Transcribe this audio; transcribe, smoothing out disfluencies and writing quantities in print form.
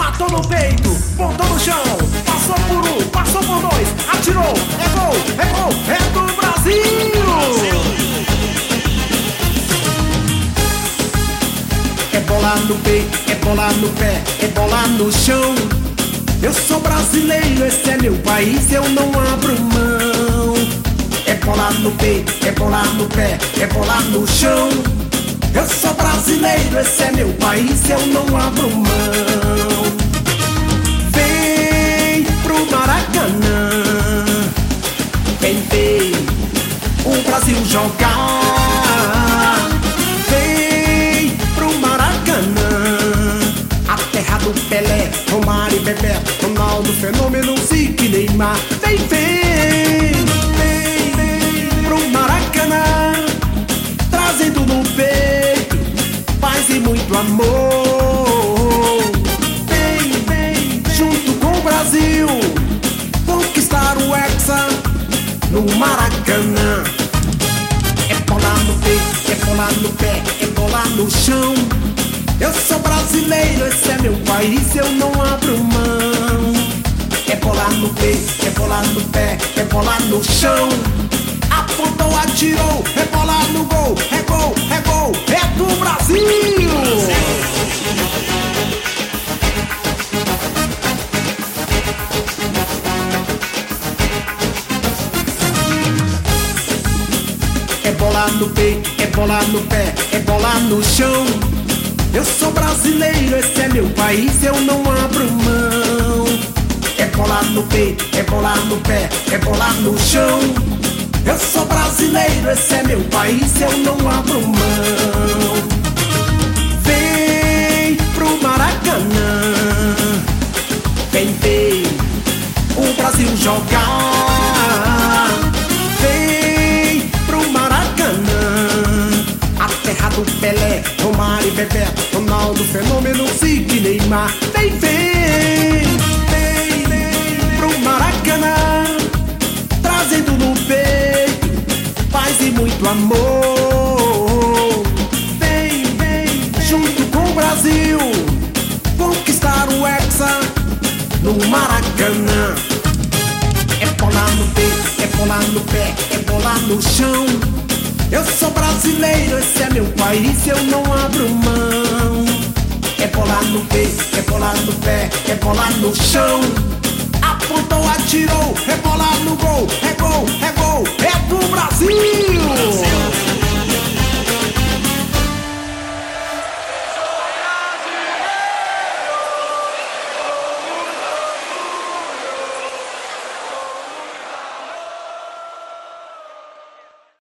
matou no peito, botou no chão, passou por um, passou por dois, atirou, é gol, é gol, é do Brasil! É bola no peito, é bola no pé, é bola no chão. Eu sou brasileiro, esse é meu país, eu não abro mão. É bola no peito, é bola no pé, é bola no chão. Eu sou brasileiro, esse é meu país, eu não abro mão. Vem pro Maracanã, vem ver o Brasil jogar. Vem pro Maracanã, a terra do Pelé, Romário e Bebeto, Ronaldo, Fenômeno, Zico e Neymar. Vem, vem, vem pro Maracanã, trazendo no peito paz e muito amor. Vem, vem, junto com o Brasil, conquistar o Hexa no Maracanã. É bola no peito, é bola no pé, é bola no chão. Eu sou brasileiro, esse é meu país, eu não abro mão. É bola no peito, é bola no pé, é bola no chão. Apontou, atirou, é bola no gol, é gol, é gol, é do Brasil! É bola no peito, é bola no pé, é bola no chão. Eu sou brasileiro, esse é meu país, eu não abro mão. É bola no peito, é bola no pé, é bola no chão. Eu sou brasileiro, esse é meu país, eu não abro mão. Vem pro Maracanã, vem ver o Brasil jogar. Vem pro Maracanã, a terra do Pelé, Romário e Bebeto, Ronaldo, Fenômeno, Zico e Neymar. Vem, vem, vem, vem pro Maracanã, trazendo no peito paz e muito amor. Vem, vem, junto com o Brasil, conquistar o Hexa no Maracanã. É bola no peito, é bola no pé, é bola no chão. Eu sou brasileiro, esse é meu país, eu não abro mão. É bola no peito, é bola no pé, é bola no chão. Apontou, atirou, é bola no gol, é gol, é gol, é do Brasil!